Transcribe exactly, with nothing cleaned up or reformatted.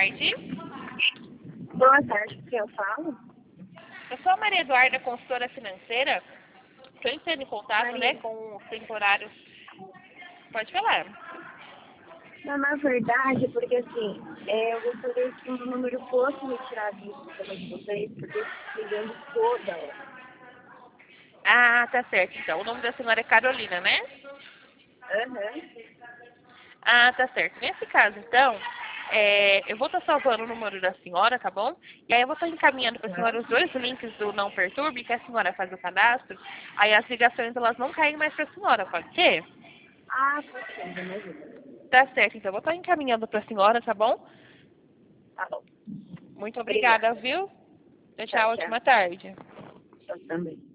tarde. Boa tarde, quem eu falo? Eu sou a Maria Eduarda, consultora financeira. Estou entrando em contato, Maria. né, com os temporários. Pode falar. Não, na verdade, porque assim, é, eu gostaria que o meu número fosse retirado do sistema de vocês, porque eu estou ligando toda hora. Ah, tá certo. Então, o nome da senhora é Carolina, né? Aham. Ah, tá certo. Nesse caso, então, é, eu vou estar salvando o número da senhora, tá bom? E aí eu vou estar encaminhando para a senhora os dois links do Não Perturbe, que a senhora faz o cadastro. Aí as ligações, elas não caem mais para a senhora, pode ser? Ah, pode ser, imagina. Tá certo. Então, eu vou estar encaminhando para a senhora, tá bom? Tá bom. Muito Obrigada. obrigada, viu? Tchau, Tchau, tchau. tchau. Ótima tarde. Eu também.